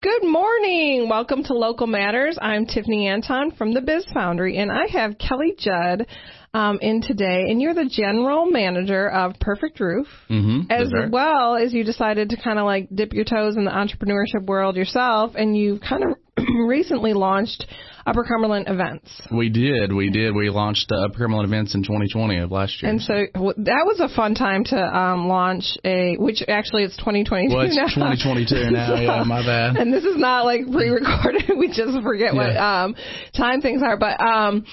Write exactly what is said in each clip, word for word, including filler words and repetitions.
Good morning. Welcome to Local Matters. I'm Tiffany Anton from the Biz Foundry, and I have Kelly Judd um, in today. And you're the general manager of Perfect Roof, mm-hmm. as right. well as you decided to kind of like dip your toes in the entrepreneurship world yourself, and you've kind of recently launched Upper Cumberland Events. We did. We did. We launched uh, Upper Cumberland Events in twenty twenty of last year. And so w- that was a fun time to um, launch a, which actually it's twenty twenty-two well, it's now. twenty twenty-two now. so, yeah, my bad. And this is not like pre-recorded. We just forget yeah. what um, time things are. But um,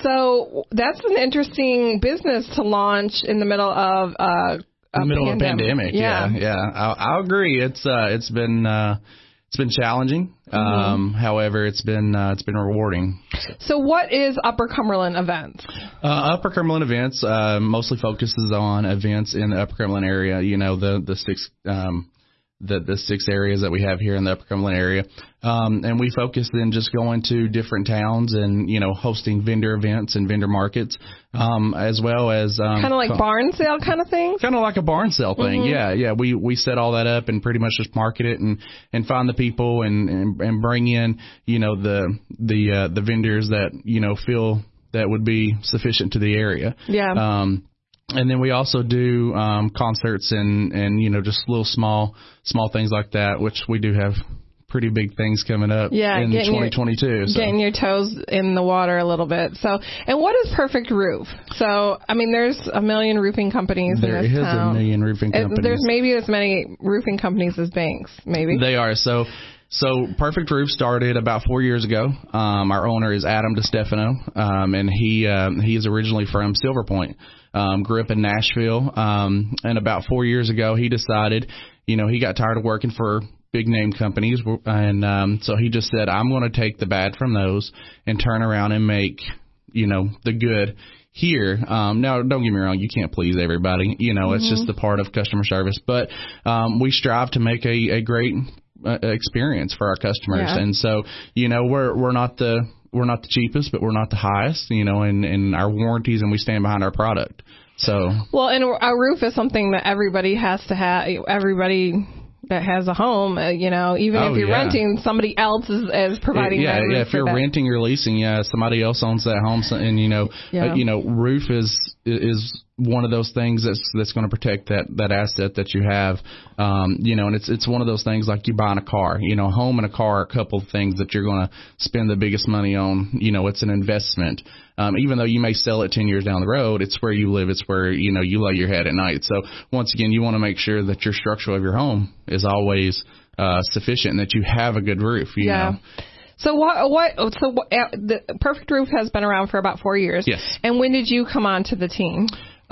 so that's an interesting business to launch in the middle of uh, a in the middle pandemic. of a pandemic. Yeah, yeah. yeah. I'll, I'll agree. It's uh, it's been. Uh, It's been challenging. Um, mm-hmm. However, it's been uh, it's been rewarding. So, what is Upper Cumberland Events? Uh, Upper Cumberland Events uh, mostly focuses on events in the Upper Cumberland area. You know, the the six um, the the six areas that we have here in the Upper Cumberland area, um, and we focus then just going to different towns and you know hosting vendor events and vendor markets, um, as well as um, kind of like co- barn sale kind of thing. Kind of like a barn sale thing, mm-hmm. yeah, yeah. We we set all that up and pretty much just market it and, and find the people and, and, and bring in you know the the uh, the vendors that you know feel that would be sufficient to the area. Yeah. Um, And then we also do um, concerts and, and, you know, just little small small things like that, which we do have pretty big things coming up yeah, in twenty twenty-two. Your, so. Getting your toes in the water a little bit. So, and what is Perfect Roof? So, I mean, there's a million roofing companies there in this is town. a million roofing companies. There's maybe as many roofing companies as banks, maybe. They are. So, so Perfect Roof started about four years ago. Um, our owner is Adam DeStefano, um, and he uh, he is originally from Silver Point. Um, grew up in Nashville, um, and about four years ago, he decided, you know, he got tired of working for big name companies, and um, so he just said, I'm going to take the bad from those and turn around and make, you know, the good here. Um, now, don't get me wrong, you can't please everybody. You know, mm-hmm. it's just the part of customer service, but um, we strive to make a, a great uh, experience for our customers, yeah. and so, you know, we're we're not the We're not the cheapest, but we're not the highest, you know, in, in our warranties, and we stand behind our product. So well, and a roof is something that everybody has to have. Everybody that has a home, uh, you know, even oh, if you're yeah. renting, somebody else is, is providing yeah, that roof yeah. If you're that. renting or leasing, yeah, somebody else owns that home, so, and you know, yeah. uh, you know, roof is is one of those things that's that's going to protect that that asset that you have, um, you know, and it's it's one of those things like you buying a car, you know, home and a car are a couple of things that you're going to spend the biggest money on. You know, it's an investment. Um, even though you may sell it ten years down the road, it's where you live. It's where, you know, you lay your head at night. So once again, you want to make sure that your structure of your home is always uh, sufficient and that you have a good roof, you yeah. know. So what, what, so what, uh, the Perfect Roof has been around for about four years. Yes. And when did you come on to the team?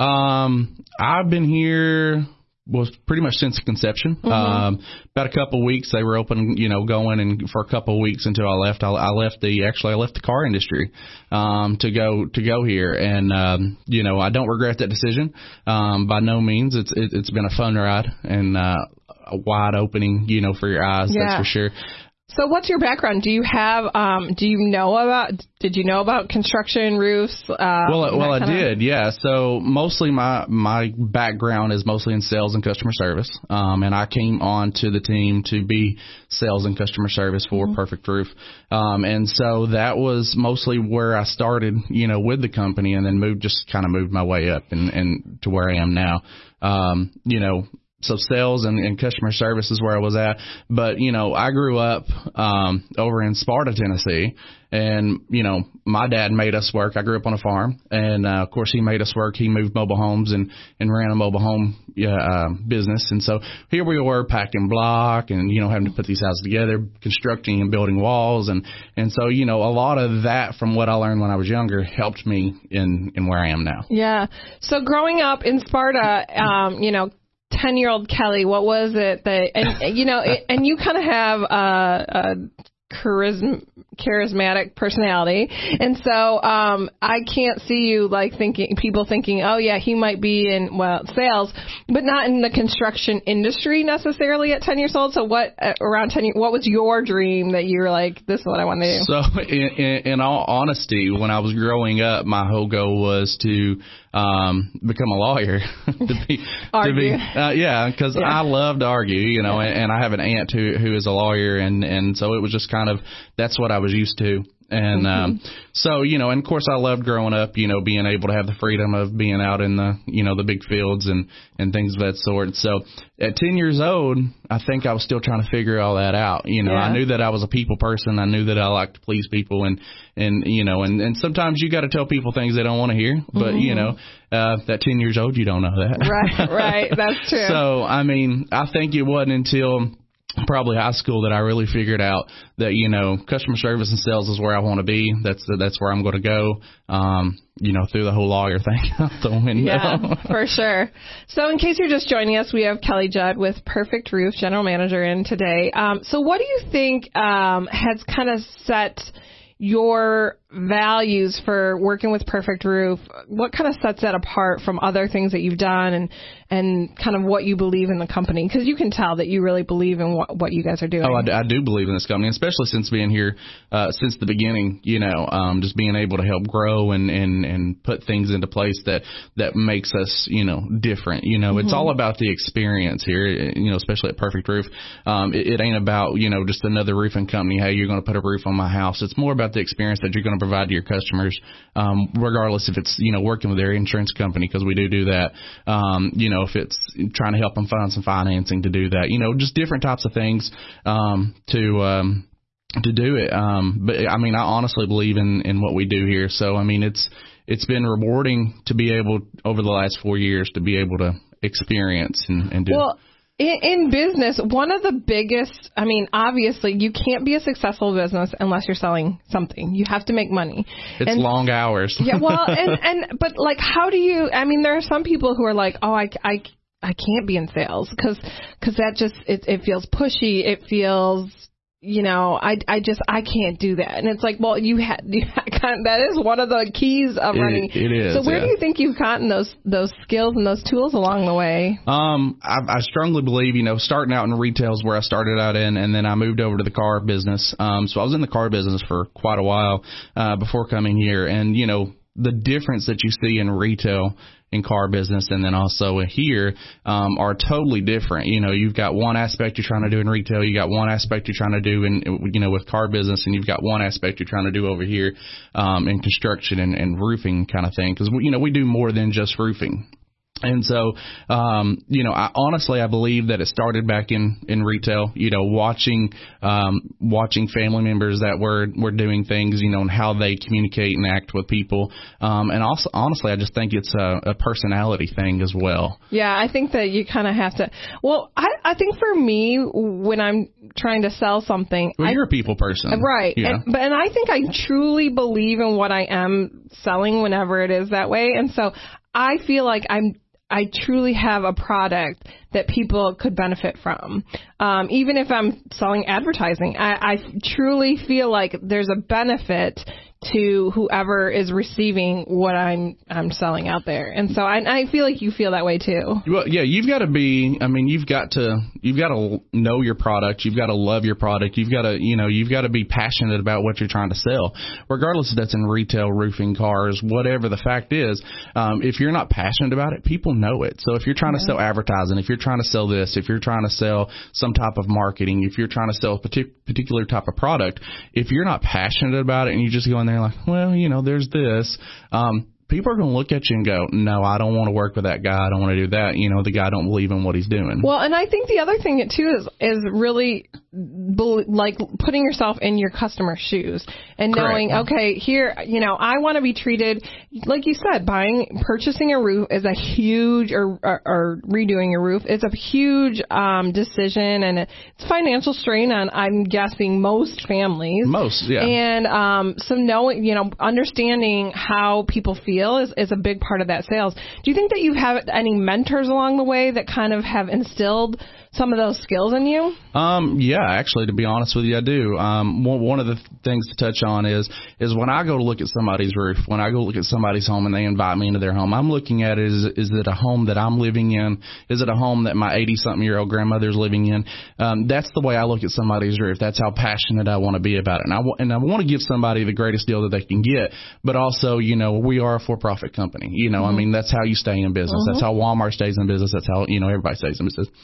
Um, I've been here, well, pretty much since conception. Mm-hmm. Um, about a couple of weeks, they were open, you know, going, and for a couple of weeks until I left, I, I left the, actually I left the car industry, um, to go, to go here. And, um, you know, I don't regret that decision. Um, by no means. It's, it, it's been a fun ride and, uh, a wide opening, you know, for your eyes. Yeah. That's for sure. So what's your background? Do you have, um, do you know about, did you know about construction, roofs? Uh, well, well, I kinda? did, yeah. So mostly my, my background is mostly in sales and customer service. Um, and I came on to the team to be sales and customer service for mm-hmm. Perfect Roof. Um, and so that was mostly where I started, you know, with the company, and then moved, just kind of moved my way up and, and to where I am now. Um, you know, So sales and, and customer service is where I was at. But, you know, I grew up um, over in Sparta, Tennessee. And, you know, my dad made us work. I grew up on a farm. And, uh, of course, he made us work. He moved mobile homes and, and ran a mobile home uh, business. And so here we were packing block and, you know, having to put these houses together, constructing and building walls. And, and so, you know, a lot of that from what I learned when I was younger helped me in, in where I am now. Yeah. So growing up in Sparta, um, you know, ten-year-old Kelly, what was it that, and you know, it, and you kind of have a, a charism- charismatic personality. And so um, I can't see you like thinking, people thinking, oh, yeah, he might be in, well, sales, but not in the construction industry necessarily at ten years old. So what, uh, around ten years, what was your dream that you were like, this is what I want to do? So in, in, in all honesty, when I was growing up, my whole goal was to um, become a lawyer. to be, argue. To be, uh, yeah, because yeah. I love to argue, you know, yeah. and, and I have an aunt who, who is a lawyer, and, and so it was just kind of, that's what I was used to. And um, so, you know, and of course I loved growing up, you know, being able to have the freedom of being out in the, you know, the big fields and, and things of that sort. So at ten years old, I think I was still trying to figure all that out. You know, yeah. I knew that I was a people person. I knew that I liked to please people. And, and you know, and, and sometimes you got to tell people things they don't want to hear. But, mm-hmm. you know, uh, at ten years old, you don't know that. Right, right. That's true. So, I mean, I think it wasn't until probably high school that I really figured out that, you know, customer service and sales is where I want to be. That's the, that's where I'm going to go. Um, you know, through the whole lawyer thing out the window. Yeah, for sure. So in case you're just joining us, we have Kelly Judd with Perfect Roof, General Manager, in today. Um, so what do you think um, has kind of set your values for working with Perfect Roof? What kind of sets that apart from other things that you've done, and and kind of what you believe in the company? Because you can tell that you really believe in what, what you guys are doing. Oh, I, I do believe in this company, especially since being here uh, since the beginning, you know, um, just being able to help grow and, and, and put things into place that, that makes us, you know, different. You know, mm-hmm. It's all about the experience here, you know, especially at Perfect Roof. Um, it, it ain't about, you know, just another roofing company. Hey, you're going to put a roof on my house. It's more about the experience that you're going to provide to your customers, um, regardless if it's, you know, working with their insurance company, because we do do that. Um, you know, if it's trying to help them find some financing to do that, you know, just different types of things um, to um, to do it. Um, but I mean, I honestly believe in, in what we do here. So I mean, it's it's been rewarding to be able over the last four years to be able to experience and, and do. Well, In, in business, one of the biggest, I mean, obviously, you can't be a successful business unless you're selling something. You have to make money. It's and, long hours. Yeah, well, and, and but like, how do you, I mean, there are some people who are like, oh, I, I, I can't be in sales because because that just, it, it feels pushy. It feels, you know, I, I just, I can't do that. And it's like, well, you had, you had that is one of the keys of it, running. It is. So where yeah. do you think you've gotten those, those skills and those tools along the way? Um, I, I strongly believe, you know, starting out in retail is where I started out in, and then I moved over to the car business. Um, so I was in the car business for quite a while, uh, before coming here. And, you know, the difference that you see in retail in car business and then also here um, are totally different. You know, you've got one aspect you're trying to do in retail, you got one aspect you're trying to do in, you know, with car business, and you've got one aspect you're trying to do over here um, in construction and, and roofing kind of thing. Because, you know, we do more than just roofing. And so, um, you know, I honestly, I believe that it started back in, in retail, you know, watching, um, watching family members that were, were doing things, you know, and how they communicate and act with people. Um, and also, honestly, I just think it's a, a personality thing as well. Yeah, I think that you kind of have to, well, I, I think for me, when I'm trying to sell something. Well, I, you're a people person. Right. Yeah. And, but, and I think I truly believe in what I am selling whenever it is that way. And so I feel like I'm, I truly have a product that people could benefit from. Um, even if I'm selling advertising, I, I truly feel like there's a benefit to whoever is receiving what I'm I'm selling out there. And so I, I feel like you feel that way too. Well, yeah, you've got to be, I mean, you've got to, you've got to know your product. You've got to love your product. You've got to, you know, you've got to be passionate about what you're trying to sell, regardless if that's in retail, roofing, cars, whatever the fact is. Um, if you're not passionate about it, people know it. So if you're trying yeah. to sell advertising, if you're trying to sell this, if you're trying to sell some type of marketing, if you're trying to sell a partic- particular type of product, if you're not passionate about it and you just go in there like, well, you know, there's this, um, people are going to look at you and go, no, I don't want to work with that guy. I don't want to do that. You know, the guy don't believe in what he's doing. Well, and I think the other thing too is, is really be, like putting yourself in your customer's shoes and Correct. knowing, okay, here, you know, I want to be treated, like you said, buying, purchasing a roof is a huge, or, or, or redoing a roof, it's a huge um, decision, and it's financial strain on, I'm guessing, most families. Most, yeah. And um, so knowing, you know, understanding how people feel is, is a big part of that sales. Do you think that you have any mentors along the way that kind of have instilled some of those skills in you? Um, yeah, actually, to be honest with you, I do. Um, one, one of the th- things to touch on is, is when I go to look at somebody's roof, when I go look at somebody's home and they invite me into their home, I'm looking at it, is, is it a home that I'm living in? Is it a home that my eighty-something-year-old grandmother's living in? Um, that's the way I look at somebody's roof. That's how passionate I want to be about it. And I, w- and I want to give somebody the greatest deal that they can get, but also, you know, we are a for-profit company. You know, mm-hmm. I mean, that's how you stay in business. Mm-hmm. That's how Walmart stays in business. That's how, you know, everybody stays in business.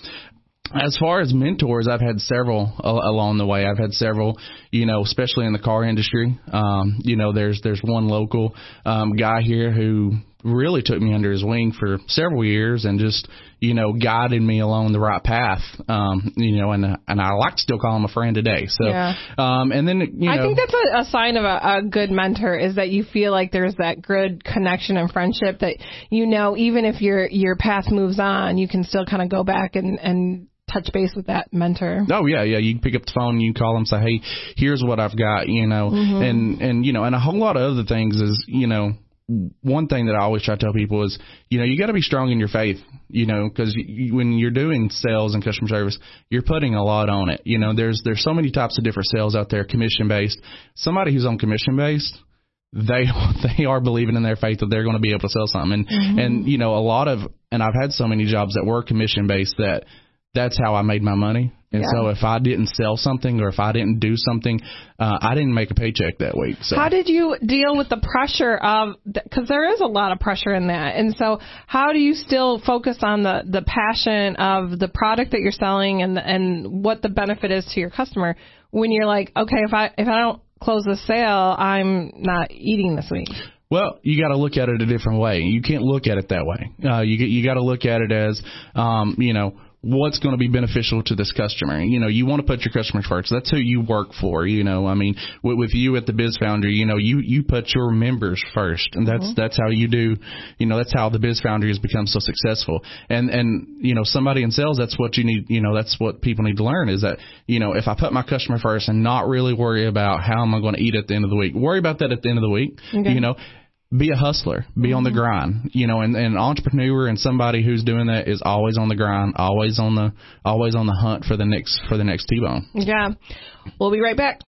As far as mentors, I've had several along the way. I've had several, you know, especially in the car industry. Um, you know, there's there's one local um, guy here who really took me under his wing for several years and just, you know, guided me along the right path. Um, you know, and and I like to still call him a friend today. So, yeah. um, and then, you know. I think that's a, a sign of a, a good mentor is that you feel like there's that good connection and friendship that, you know, even if your your path moves on, you can still kind of go back and, and touch base with that mentor. Oh yeah, yeah. You can pick up the phone, you can call them, say, hey, here's what I've got, you know, mm-hmm. and and you know, and a whole lot of other things is, you know, one thing that I always try to tell people is, you know, you got to be strong in your faith, you know, because you, when you're doing sales and customer service, you're putting a lot on it. You know, there's there's so many types of different sales out there, commission based. Somebody who's on commission based, they they are believing in their faith that they're going to be able to sell something. And mm-hmm. and you know, a lot of, and I've had so many jobs that were commission based that. That's how I made my money. And yeah. so if I didn't sell something or if I didn't do something, uh, I didn't make a paycheck that week. So. How did you deal with the pressure of, because there is a lot of pressure in that. And so how do you still focus on the, the passion of the product that you're selling and and what the benefit is to your customer when you're like, okay, if I if I don't close the sale, I'm not eating this week? Well, you got to look at it a different way. You can't look at it that way. Uh, you you got to look at it as, um, you know, what's going to be beneficial to this customer. You know, you want to put your customers first. That's who you work for. You know, I mean, with, with you at the Biz Foundry, you know, you, you put your members first, and that's, mm-hmm. that's how you do, you know, that's how the Biz Foundry has become so successful. And, and, you know, somebody in sales, that's what you need, you know, that's what people need to learn is that, you know, if I put my customer first and not really worry about how am I going to eat at the end of the week, worry about that at the end of the week, okay. you know, be a hustler, be mm-hmm. on the grind, you know, and, and an entrepreneur and somebody who's doing that is always on the grind, always on the, always on the hunt for the next, for the next T-bone. Yeah. We'll be right back.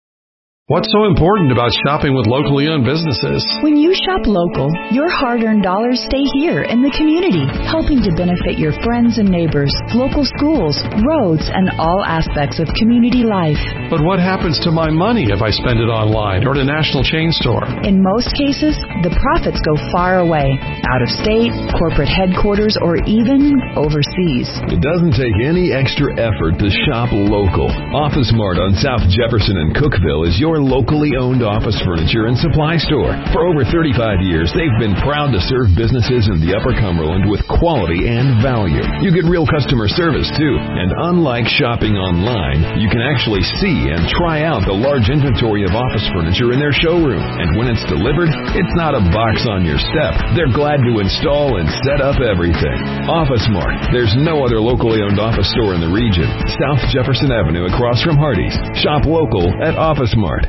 What's so important about shopping with locally owned businesses? When you shop local, your hard-earned dollars stay here in the community, helping to benefit your friends and neighbors, local schools, roads, and all aspects of community life. But what happens to my money if I spend it online or at a national chain store? In most cases, the profits go far away, out of state, corporate headquarters, or even overseas. It doesn't take any extra effort to shop local. Office Mart on South Jefferson and Cookeville is your locally owned office furniture and supply store. For over thirty-five years, they've been proud to serve businesses in the Upper Cumberland with quality and value. You get real customer service, too. And unlike shopping online, you can actually see and try out the large inventory of office furniture in their showroom. And when it's delivered, it's not a box on your step. They're glad to install and set up everything. Office Mart. There's no other locally owned office store in the region. South Jefferson Avenue across from Hardee's. Shop local at Office Mart.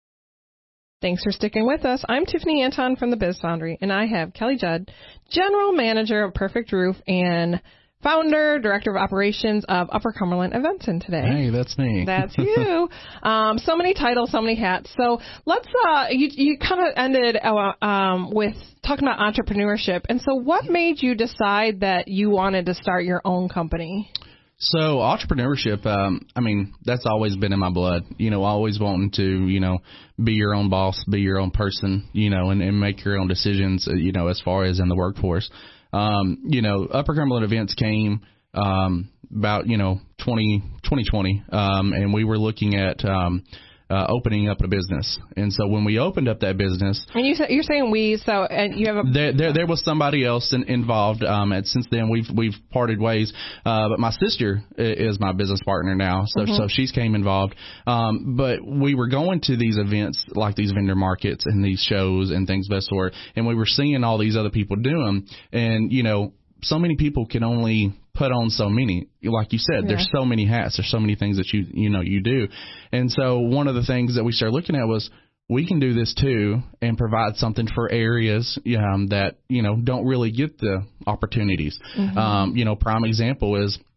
Thanks for sticking with us. I'm Tiffany Anton from the Biz Foundry, and I have Kelly Judd, General Manager of Perfect Roof and Founder, Director of Operations of Upper Cumberland Events in today. Hey, that's me. That's you. um, so many titles, so many hats. So let's, uh, you, you kind of ended uh, um, with talking about entrepreneurship. And so what made you decide that you wanted to start your own company? So entrepreneurship, um, I mean, that's always been in my blood, you know, always wanting to, you know, be your own boss, be your own person, you know, and, and make your own decisions, you know, as far as in the workforce. Um, you know, Upper Cumberland Events came um, about, you know, twenty twenty, um, and we were looking at um, uh, opening up a business. And so when we opened up that business, and you you're saying we, so and you have a there there, there was somebody else in, involved. Um, and since then we've we've parted ways. Uh, but my sister is my business partner now, so mm-hmm. so she's came involved. Um, but we were going to these events like these vendor markets and these shows and things of that sort, and we were seeing all these other people do them, and you know, so many people can only put on so many. Like you said, yeah. there's so many hats, there's so many things that you you know you do. And so one of the things that we started looking at was we can do this too and provide something for areas um, that, you know, don't really get the opportunities. Mm-hmm. Um, you know, prime example is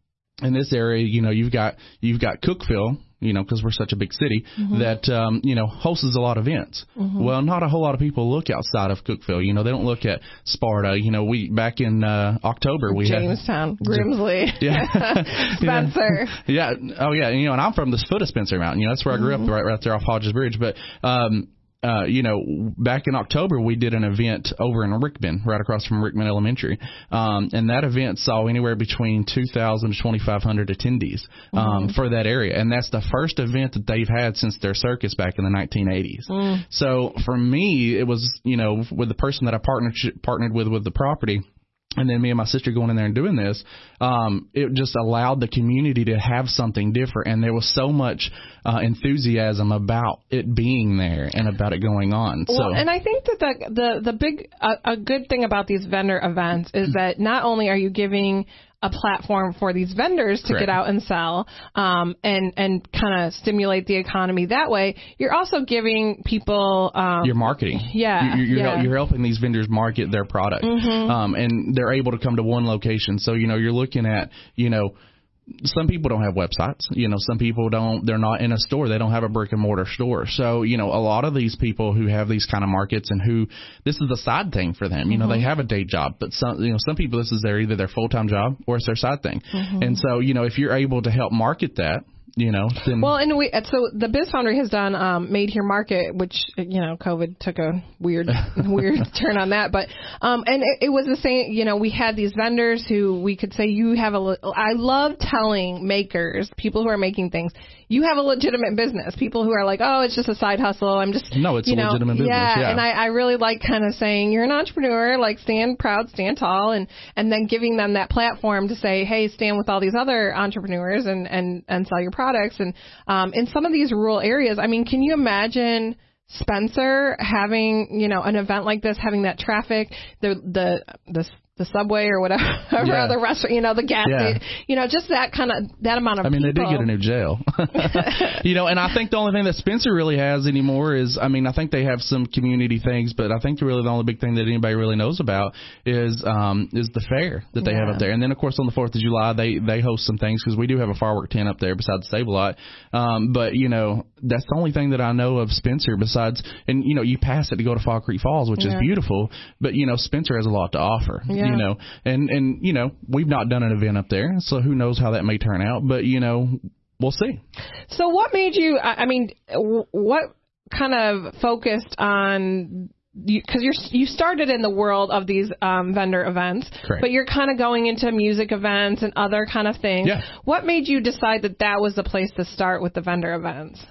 in this area, you know, you've got you've got Cookeville, you know, because we're such a big city, mm-hmm. that, um, you know, hosts a lot of events. Mm-hmm. Well, not a whole lot of people look outside of Cookeville. You know, they don't look at Sparta. You know, we back in uh, October, we Jamestown, had Grimsley, yeah. Spencer. Yeah. Oh, yeah. And, you know, and I'm from the foot of Spencer Mountain. You know, that's where mm-hmm. I grew up, right, right there off Hodges Bridge. But, um, Uh, you know, back in October, we did an event over in Rickman, right across from Rickman Elementary. Um, and that event saw anywhere between two thousand to twenty-five hundred attendees um, mm-hmm. for that area. And that's the first event that they've had since their circus back in the nineteen eighties. Mm. So for me, it was, you know, with the person that I partnered, partnered with with the property, and then me and my sister going in there and doing this, um, it just allowed the community to have something different. And there was so much uh, enthusiasm about it being there and about it going on. Well, so, and I think that the the, the big uh, a good thing about these vendor events is that not only are you giving a platform for these vendors to Correct. get out and sell um, and and kind of stimulate the economy that way, you're also giving people um, your marketing. Yeah, you're, you're, yeah. you're helping these vendors market their product, mm-hmm. um, and they're able to come to one location. So you know, you're looking at, you know, some people don't have websites. You know, some people don't, they're not in a store. They don't have a brick and mortar store. So, you know, a lot of these people who have these kind of markets and who this is the side thing for them, you mm-hmm. know, they have a day job, but some, you know, some people, this is their, either their full-time job or it's their side thing. Mm-hmm. And so, you know, if you're able to help market that, you know, then. Well, and we, so the Biz Foundry has done, um, Made Here Market, which, you know, COVID took a weird, weird turn on that. But, um, and it, it was the same, you know, we had these vendors who we could say you have a, I love telling makers, people who are making things, you have a legitimate business. People who are like, oh, it's just a side hustle. I'm just, no, it's you a know, legitimate business. Yeah, Yeah. And I, I really like kind of saying you're an entrepreneur, like stand proud, stand tall, and, and then giving them that platform to say, hey, stand with all these other entrepreneurs and, and, and sell your products. And, um, in some of these rural areas, I mean, can you imagine Spencer having, you know, an event like this, having that traffic, the, the, the, the subway or whatever, yeah. or the restaurant, you know, the gas yeah. station, you know, just that kind of, that amount of I mean, people. they did get a new jail. You know, and I think the only thing that Spencer really has anymore is, I mean, I think they have some community things, but I think really the only big thing that anybody really knows about is um, is the fair that they yeah. have up there. And then, of course, on the fourth of July, they, they host some things because we do have a firework tent up there besides the Stable Lot. Um, but, you know, that's the only thing that I know of Spencer besides, and, you know, you pass it to go to Fall Creek Falls, which yeah. is beautiful, but, you know, Spencer has a lot to offer, yeah. you know, and, and, you know, we've not done an event up there, so who knows how that may turn out, but, you know, we'll see. So what made you, I mean, what kind of focused on, because you, you're you started in the world of these um, vendor events, Correct. But you're kind of going into music events and other kind of things. Yeah. What made you decide that that was the place to start with the vendor events?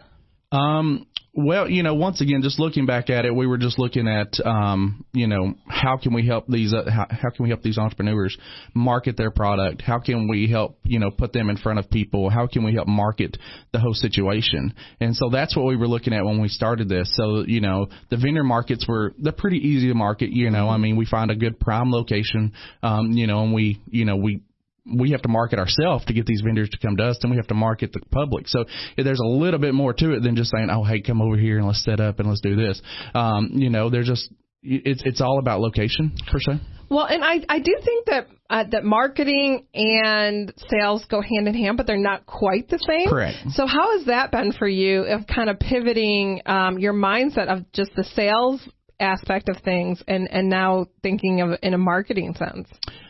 Um, well, you know, once again, just looking back at it, we were just looking at, um, you know, how can we help these, uh, how, how can we help these entrepreneurs market their product? How can we help, you know, put them in front of people? How can we help market the whole situation? And so that's what we were looking at when we started this. So, you know, the vendor markets were, they're pretty easy to market, you know, I mean, we find a good prime location, um, you know, and we, you know, we, we have to market ourselves to get these vendors to come to us, and we have to market the public. So yeah, there's a little bit more to it than just saying, oh, hey, come over here and let's set up and let's do this. Um, you know, there's just, it's it's all about location, per se. Well, and I, I do think that uh, that marketing and sales go hand in hand, but they're not quite the same. Correct. So how has that been for you of kind of pivoting um, your mindset of just the sales aspect of things and, and now thinking of it in a marketing sense?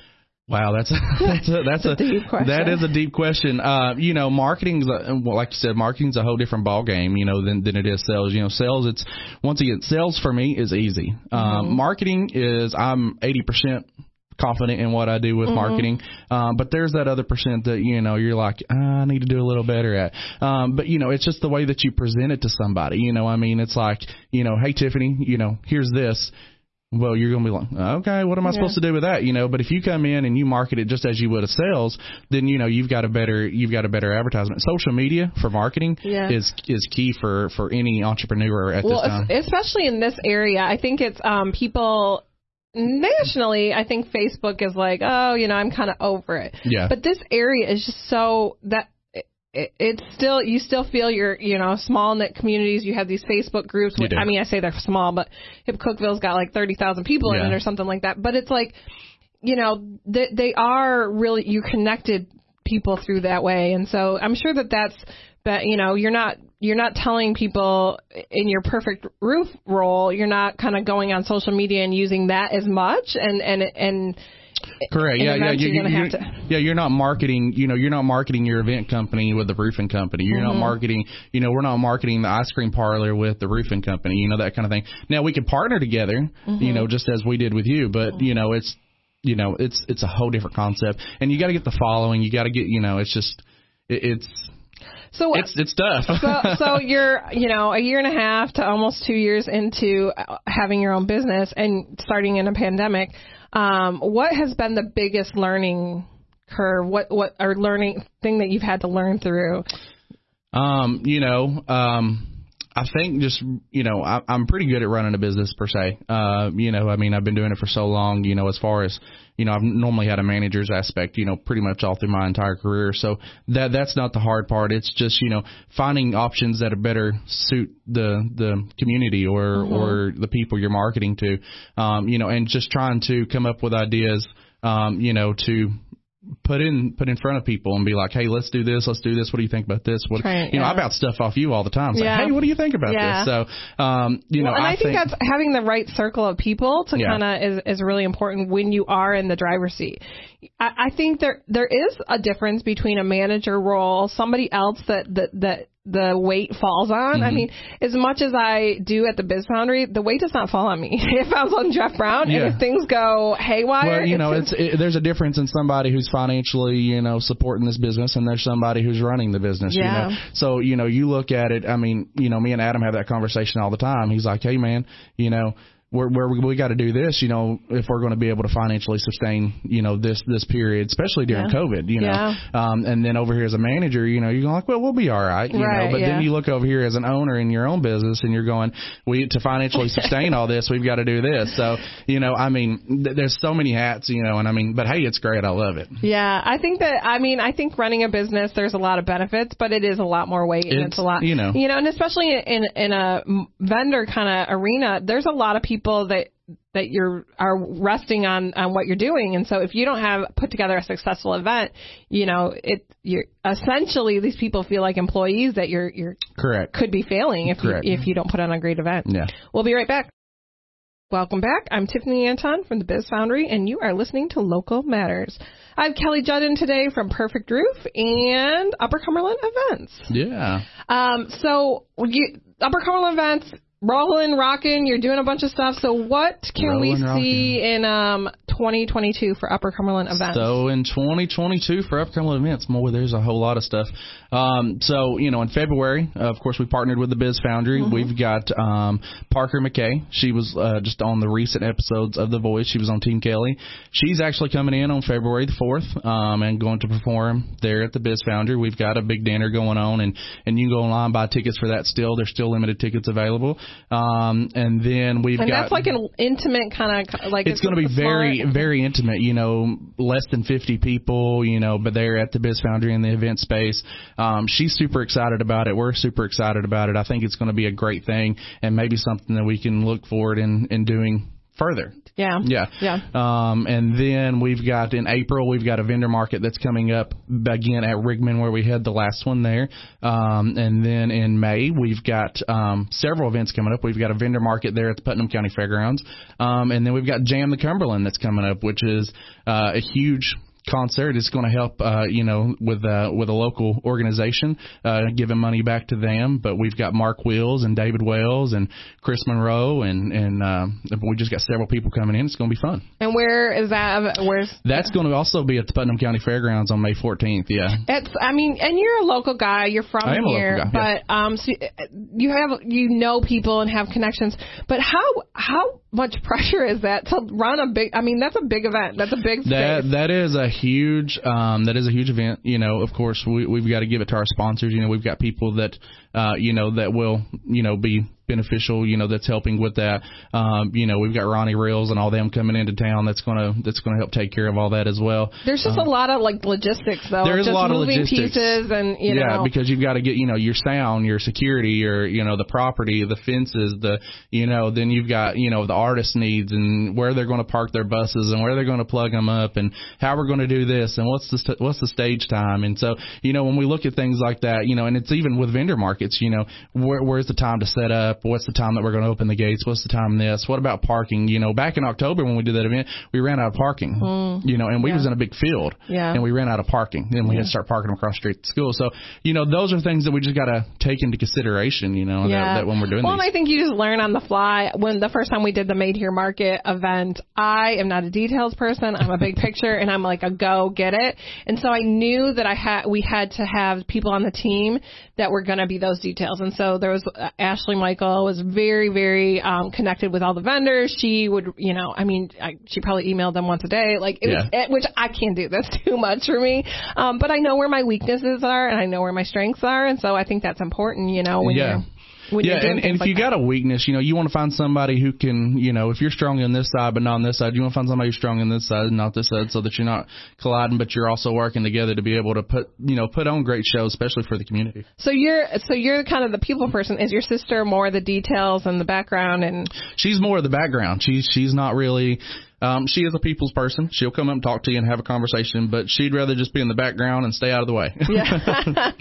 Wow, that's a, that's a, that's a, a deep question. That is a deep question. Uh, you know, marketing's a, well, like you said, marketing's a whole different ball game, you know, than than it is sales. You know, sales, it's once again, sales for me is easy. Mm-hmm. Um, marketing is I'm eighty percent confident in what I do with mm-hmm. marketing, um, but there's that other percent that, you know, you're like, I need to do a little better at. Um, but, you know, it's just the way that you present it to somebody. You know, I mean, it's like, you know, hey, Tiffany, you know, here's this. Well, you're going to be like, okay, what am I yeah. supposed to do with that? You know, but if you come in and you market it just as you would a sales, then, you know, you've got a better, you've got a better advertisement. Social media for marketing yeah. is, is key for, for any entrepreneur at well, this time. Especially in this area. I think it's, um, people nationally, I think Facebook is like, oh, you know, I'm kind of over it. Yeah. But this area is just so that, It, it's still, you still feel your, you know, small knit communities. You have these Facebook groups. Which, I mean, I say they're small, but Hip Cookeville's got like thirty thousand people yeah. in it or something like that. But it's like, you know, they, they are really, you're connected people through that way. And so I'm sure that that's, but you know, you're not, you're not telling people in your Perfect Roof role, you're not kind of going on social media and using that as much. And, and, and, Correct. Yeah, yeah, you, you're you, have to... yeah. You're not marketing. You know, you're not marketing your event company with the roofing company. You're mm-hmm. not marketing. You know, we're not marketing the ice cream parlor with the roofing company. You know, that kind of thing. Now we could partner together. Mm-hmm. You know, just as we did with you. But mm-hmm. you know, it's you know, it's it's a whole different concept. And you got to get the following. You got to get. You know, it's just it, it's. So it's it's tough. so, so you're, you know, a year and a half to almost two years into having your own business and starting in a pandemic. Um, what has been the biggest learning curve? What what or learning thing that you've had to learn through? Um, you know, um, I think just, you know, I, I'm pretty good at running a business per se. Uh, you know, I mean, I've been doing it for so long, you know, as far as, you know, I've normally had a manager's aspect, you know, pretty much all through my entire career. So that that's not the hard part. It's just, you know, finding options that are better suit the the community or, mm-hmm. or the people you're marketing to, um, you know, and just trying to come up with ideas, um, you know, to put in put in front of people and be like, hey, let's do this, let's do this. What do you think about this? What Try, you yeah. know, I bounce stuff off you all the time. It's yeah. like, hey, what do you think about yeah. this? So, um, you well, know, and I, I think, think that's having the right circle of people to yeah. kind of is, is really important when you are in the driver's seat. I, I think there there is a difference between a manager role, somebody else that that that the weight falls on. Mm-hmm. I mean, as much as I do at the Biz Foundry, the weight does not fall on me. It falls on Jeff Brown, yeah. and if things go haywire, well, you know, it's, it's it, there's a difference in somebody who's financially, you know, supporting this business, and there's somebody who's running the business. Yeah. You know, so you know, you look at it. I mean, you know, me and Adam have that conversation all the time. He's like, hey, man, you know. Where, where we, we got to do this, you know, if we're going to be able to financially sustain, you know, this this period, especially during yeah. COVID, you know. Yeah. Um, and then over here as a manager, you know, you're like, well, we'll be all right, you right, know. But yeah. then you look over here as an owner in your own business, and you're going, we to financially sustain all this, we've got to do this. So, you know, I mean, th- there's so many hats, you know, and I mean, but hey, it's great, I love it. Yeah, I think that, I mean, I think running a business, there's a lot of benefits, but it is a lot more weight, and it's, it's a lot, you know, you know, and especially in in a vendor kind of arena, there's a lot of people that. that you're are resting on, on what you're doing. And so if you don't have put together a successful event, you know, it you're essentially these people feel like employees that you're you're correct could be failing if correct. you if you don't put on a great event. Yeah. We'll be right back. Welcome back. I'm Tiffany Anton from the Biz Foundry, and you are listening to Local Matters. I have Kelly Judden today from Perfect Roof and Upper Cumberland Events. Yeah. Um. So you, Upper Cumberland Events. Rolling, rocking, you're doing a bunch of stuff. So what can Rolling, we see rocking. in um, twenty twenty-two for Upper Cumberland Events? So in twenty twenty-two for Upper Cumberland Events, more there's a whole lot of stuff. Um, so, you know, in February, uh, of course, we partnered with the Biz Foundry. Mm-hmm. We've got um, Parker McKay. She was uh, just on the recent episodes of The Voice. She was on Team Kelly. She's actually coming in on February the fourth um, and going to perform there at the Biz Foundry. We've got a big dinner going on, and, and you can go online and buy tickets for that still. There's still limited tickets available. Um, and then we've and got... And that's like an intimate kind of... like It's, it's going to be very, smart. very intimate, you know, less than fifty people, you know, but they're at the Biz Foundry in the event space. Um, she's super excited about it. We're super excited about it. I think it's going to be a great thing and maybe something that we can look forward in, in doing further. Yeah. Yeah. Yeah. Um, and then we've got in April, we've got a vendor market that's coming up again at Rigman where we had the last one there. Um, and then in May, we've got um, several events coming up. We've got a vendor market there at the Putnam County Fairgrounds. Um, and then we've got Jam the Cumberland that's coming up, which is uh, a huge concert. It's going to help, uh, you know, with uh, with a local organization, uh, giving money back to them. But we've got Mark Wills and David Wells and Chris Monroe, and and uh, we just got several people coming in. It's going to be fun. And where is that? Where's that's going to also be at the Putnam County Fairgrounds on May fourteenth. Yeah. It's. I mean, and you're a local guy. You're from I am here, a local guy, but yeah. um, so you have you know people and have connections. But how how much pressure is that to run a big? I mean, that's a big event. That's a big space. That that is a huge. Um, that is a huge event. You know, of course, we, we've got to give it to our sponsors. You know, we've got people that uh, you know, that will, you know, be beneficial, you know, that's helping with that. Um, you know, we've got Ronnie Reels and all them coming into town. That's going to, that's going to help take care of all that as well. There's just um, a lot of like logistics though. There is just a lot of moving logistics. pieces and, you yeah, know. because you've got to get, you know, your sound, your security, your, you know, the property, the fences, the, you know, then you've got, you know, the artist needs and where they're going to park their buses and where they're going to plug them up and how we're going to do this and what's the, st- what's the stage time. And so, you know, when we look at things like that, you know, and it's even with vendor markets, you know, where, where's the time to set up? What's the time that we're going to open the gates? What's the time this? What about parking? You know, back in October when we did that event, we ran out of parking, mm, you know, and we yeah. was in a big field yeah. and we ran out of parking and we yeah. had to start parking them across the street to school. So, you know, those are things that we just got to take into consideration, you know, yeah. that, that when we're doing well, these. Well, I think you just learn on the fly. When the first time we did the Made Here Market event, I am not a details person. I'm a big picture and I'm like a go get it. And so I knew that I had, we had to have people on the team that were going to be those details. And so there was uh, Ashley Michael was very, very um, connected with all the vendors. She would, you know, I mean, I, she probably emailed them once a day, like, it yeah. was, it, which I can't do. That's too much for me. Um, but I know where my weaknesses are and I know where my strengths are. And so I think that's important, you know, when yeah. you're When yeah, and, and if like you that. got a weakness, you know, you want to find somebody who can, you know, if you're strong on this side but not on this side, you want to find somebody who's strong on this side and not this side so that you're not colliding, but you're also working together to be able to put, you know, put on great shows, especially for the community. So you're, so you're kind of the people person. Is your sister more the details and the background? And she's more of the background. She's, she's not really... Um, she is a people's person. She'll come up and talk to you and have a conversation, but she'd rather just be in the background and stay out of the way. Yeah.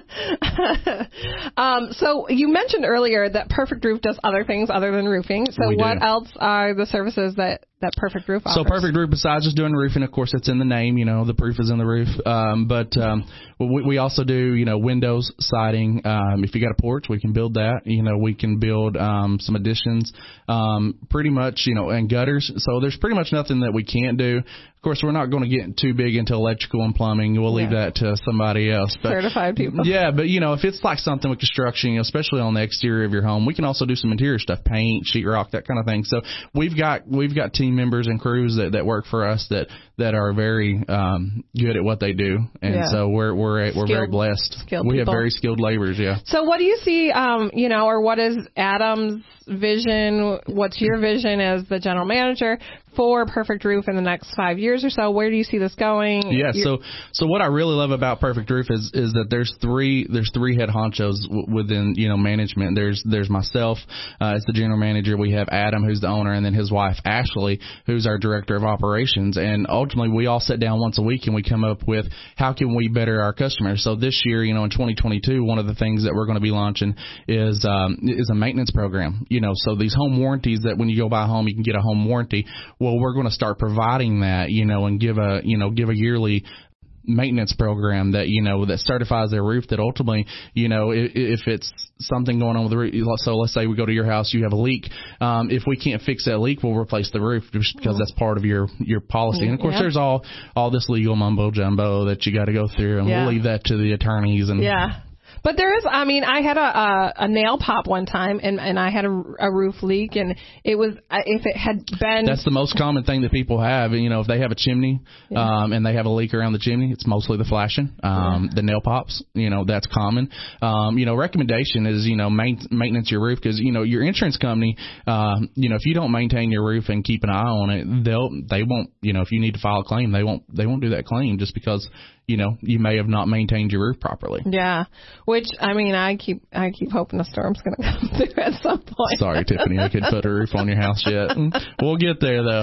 um, so you mentioned earlier that Perfect Roof does other things other than roofing. So we what do. else are the services that, that Perfect Roof offers? So Perfect Roof, besides just doing roofing, of course, it's in the name, you know, the proof is in the roof. Um, but um, we, we also do, you know, windows, siding. Um, if you got a porch, we can build that. You know, we can build um, some additions, um, pretty much, you know, and gutters. So there's pretty much nothing that we can't do. Of course, we're not going to get too big into electrical and plumbing. We'll leave yeah. that to somebody else. But, certified people. Yeah, but, you know, if it's like something with construction, you know, especially on the exterior of your home, we can also do some interior stuff, paint, sheetrock, that kind of thing. So we've got we've got team members and crews that, that work for us that, that are very um, good at what they do. And yeah. so we're we're we're skilled, very blessed. Skilled we people. have very skilled laborers, yeah. So what do you see, um, you know, or what is Adam's vision? What's your vision as the general manager for Perfect Roof in the next five years or so? Where do you see this going? Yeah, You're, so so what I really love about Perfect Roof is is that there's three there's three head honchos w- within, you know, management. There's there's myself uh, as the general manager. We have Adam, who's the owner, and then his wife Ashley, who's our director of operations. And ultimately, we all sit down once a week and we come up with how can we better our customers. So this year, you know, in twenty twenty-two, one of the things that we're going to be launching is um, is a maintenance program. You know, so these home warranties that when you go buy a home, you can get a home warranty. Well, we're going to start providing that, you know, and give a, you know, give a yearly maintenance program that, you know, that certifies their roof, that ultimately, you know, if, if it's something going on with the roof, so let's say we go to your house, you have a leak. Um, if we can't fix that leak, we'll replace the roof just because that's part of your, your policy. And of course, yeah. there's all, all this legal mumbo jumbo that you got to go through, and yeah. we'll leave that to the attorneys. And yeah. But there is, I mean, I had a, a, a nail pop one time, and, and I had a, a roof leak, and it was, if it had been... That's the most common thing that people have. You know, if they have a chimney, yeah. um, and they have a leak around the chimney, it's mostly the flashing, um, yeah. the nail pops, you know, that's common. Um, you know, recommendation is, you know, main, maintenance your roof, because, you know, your insurance company, um, you know, if you don't maintain your roof and keep an eye on it, they'll, they won't, you know, if you need to file a claim, they won't, they won't do that claim just because, you know, you may have not maintained your roof properly. Yeah, which, I mean, I keep I keep hoping the storm's going to come through at some point. Sorry, Tiffany, I couldn't put a roof on your house yet. We'll get there, though.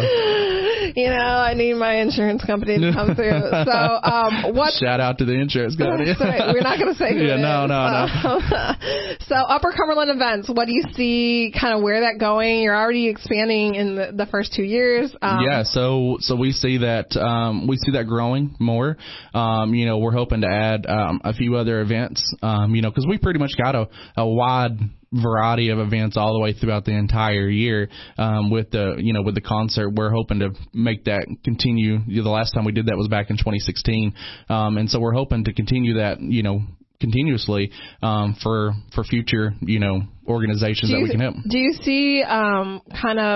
You know, I need my insurance company to come through. So, um, what? Shout out to the insurance company. We're not going to say who yeah, it no, is. no, no, no. So, Upper Cumberland Events, what do you see, kind of where that going? You're already expanding in the, the first two years. Um, yeah, so so we see that um, we see that growing more. Um, you know, we're hoping to add um, a few other events. Um, you know, because we pretty much got a, a wide variety of events all the way throughout the entire year. Um, with the, you know, with the concert, we're hoping to make that continue. You know, the last time we did that was back in twenty sixteen. Um, and so we're hoping to continue that, you know, continuously, um, for, for future, you know, organizations you, that we can help. Do you see, um, kind of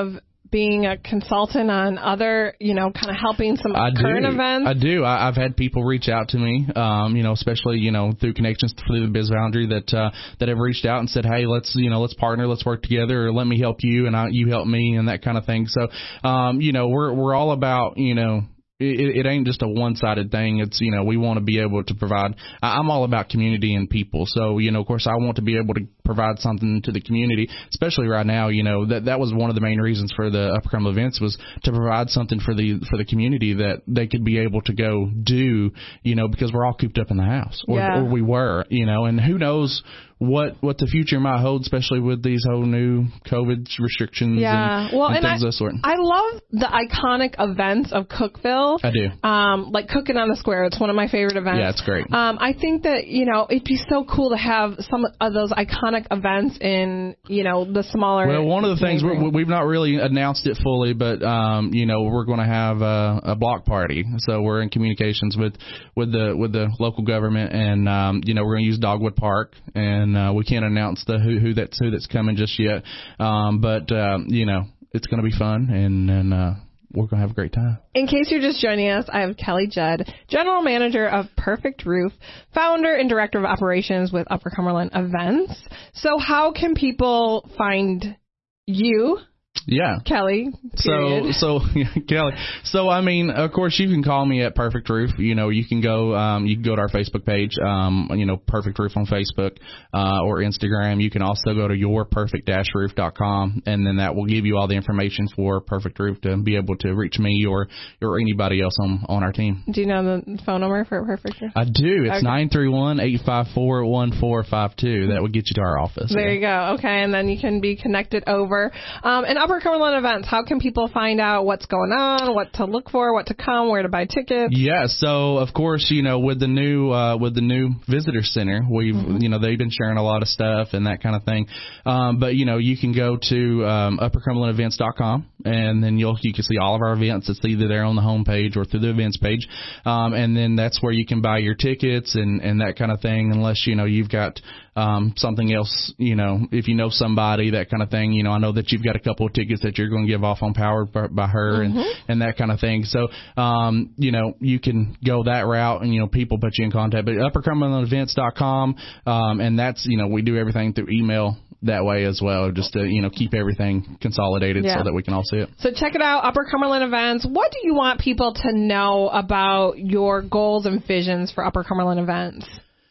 being a consultant on other, you know, kind of helping some I current do. events? I do. I, I've had people reach out to me, um, you know, especially, you know, through connections through the Biz Boundary that, uh, that have reached out and said, hey, let's, you know, let's partner, let's work together, or let me help you and I, you help me and that kind of thing. So, um, you know, we're, we're all about, you know, It, it ain't just a one-sided thing. It's, you know, we want to be able to provide. I'm all about community and people. So, you know, of course, I want to be able to provide something to the community, especially right now. You know, that that was one of the main reasons for the Upper Cumberland events, was to provide something for the for the community that they could be able to go do, you know, because we're all cooped up in the house, or, yeah. or we were, you know, and who knows what what the future might hold, especially with these whole new COVID restrictions yeah. and, well, and and things I, of that sort. I love the iconic events of Cookeville. I do. Um, like Cooking on the Square. It's one of my favorite events. Yeah, it's great. Um, I think that, you know, it'd be so cool to have some of those iconic events in, you know, the smaller. Well, one of the things, neighborhoods. we're, we've not really announced it fully, but, um, you know, we're going to have a, a block party. So we're in communications with, with the with the local government, and, um, you know, we're going to use Dogwood Park, and uh, we can't announce the who, who that's who that's coming just yet. Um, but, um, you know, it's going to be fun, and, and uh, we're going to have a great time. In case you're just joining us, I have Kelly Judd, General Manager of Perfect Roof, Founder and Director of Operations with Upper Cumberland Events. So how can people find you? Yeah. Kelly. Period. So, so yeah, Kelly. So, I mean, of course, you can call me at Perfect Roof. You know, you can go, um, you can go to our Facebook page, um, you know, Perfect Roof on Facebook, uh, or Instagram. You can also go to your perfect dash roof dot com, and then that will give you all the information for Perfect Roof to be able to reach me or, or anybody else on, on our team. Do you know the phone number for Perfect Roof? I do. It's okay. nine three one, eight five four, one four five two. That would get you to our office. There yeah. you go. Okay. And then you can be connected over. Um, and Upper Cumberland Events, how can people find out what's going on, what to look for, what to come, where to buy tickets? Yeah, so of course, you know, with the new uh, with the new visitor center, we've mm-hmm. you know, they've been sharing a lot of stuff and that kind of thing. Um, but you know, you can go to um, upper cumberland events dot com, and then you'll you can see all of our events. It's either there on the homepage or through the events page, um, and then that's where you can buy your tickets and and that kind of thing. Unless you know you've got um, something else, you know, if you know somebody, that kind of thing. You know, I know that you've got a couple of tickets that you're going to give off on Powered by, by her mm-hmm. and, and that kind of thing. So, um, you know, you can go that route and, you know, people put you in contact. But upper cumberland events dot com, um, and that's, you know, we do everything through email that way as well, just to, you know, keep everything consolidated yeah. so that we can all see it. So check it out, Upper Cumberland Events. What do you want people to know about your goals and visions for Upper Cumberland Events?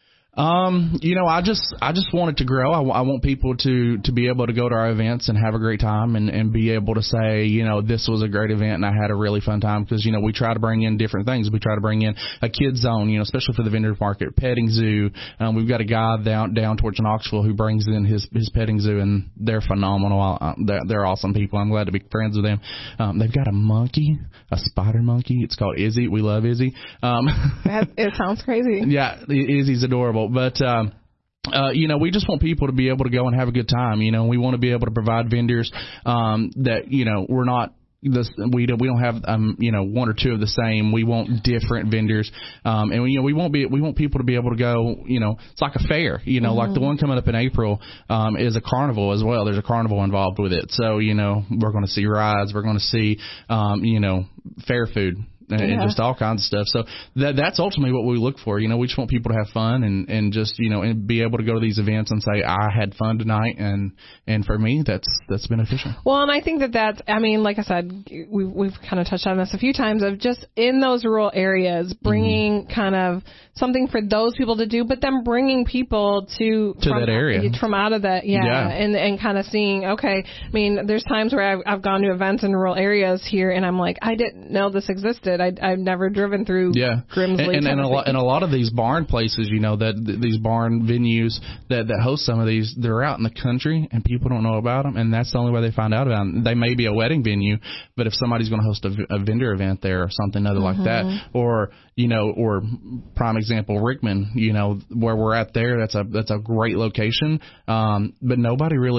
Um, you know, I just, I just want it to grow. I, w- I want people to, to be able to go to our events and have a great time and, and be able to say, you know, this was a great event and I had a really fun time, because, you know, we try to bring in different things. We try to bring in a kids zone, you know, especially for the vendor market, petting zoo. Um, we've got a guy down, down towards Knoxville who brings in his, his petting zoo, and they're phenomenal. Uh, they're, they're awesome people. I'm glad to be friends with them. Um, they've got a monkey, a spider monkey. It's called Izzy. We love Izzy. Um, that, it sounds crazy. Yeah. Izzy's adorable. But, um, uh, you know, we just want people to be able to go and have a good time. You know, we want to be able to provide vendors, um, that, you know, we're not, this, we don't, we don't have, um, you know, one or two of the same. We want different vendors. Um, and, you know, we won't be, we want people to be able to go, you know, it's like a fair, you know, mm-hmm. like the one coming up in April, um, is a carnival as well. There's a carnival involved with it. So, you know, we're going to see rides. We're going to see, um, you know, fair food. And, yeah. and just all kinds of stuff. So that that's ultimately what we look for. You know, we just want people to have fun and, and just, you know, and be able to go to these events and say, I had fun tonight. And, and for me, that's, that's beneficial. Well, and I think that that's, I mean, like I said, we've, we've kind of touched on this a few times, of just in those rural areas, bringing mm-hmm. kind of something for those people to do, but then bringing people to, to from, that area, from out of that. Yeah, yeah. And, and kind of seeing, okay, I mean, there's times where I've, I've gone to events in rural areas here and I'm like, I didn't know this existed. I, I've never driven through yeah. Grimsley. And, and, and, a lot, and a lot of these barn places, you know, that th- these barn venues that, that host some of these, they're out in the country and people don't know about them. And that's the only way they find out about them. They may be a wedding venue, but if somebody's going to host a, a vendor event there or something other mm-hmm. like that, or, you know, or prime example, Rickman, you know, where we're at there, that's a, that's a great location. Um, but nobody really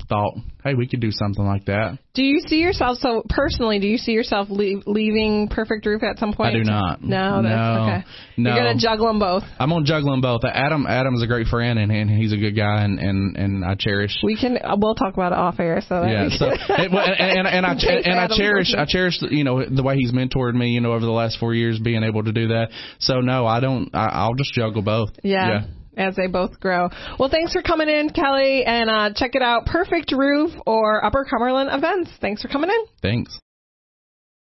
thought, hey, we could do something like that. Do you see yourself, so personally, do you see yourself leave, leaving Perfect Roof at some point? I do not. No, that's no, okay. No. You're going to juggle them both. I'm going to juggle them both. Adam Adam's a great friend, and, and he's a good guy, and, and, and I cherish. We can, we'll talk about it off air. So that yeah, we so, and, and, and, and I and I cherish I cherish you know the way he's mentored me, you know, over the last four years, being able to do that. So no, I don't. I, I'll just juggle both. Yeah. yeah. As they both grow. Well, thanks for coming in, Kelly, and uh, check it out, Perfect Roof or Upper Cumberland Events. Thanks for coming in. Thanks.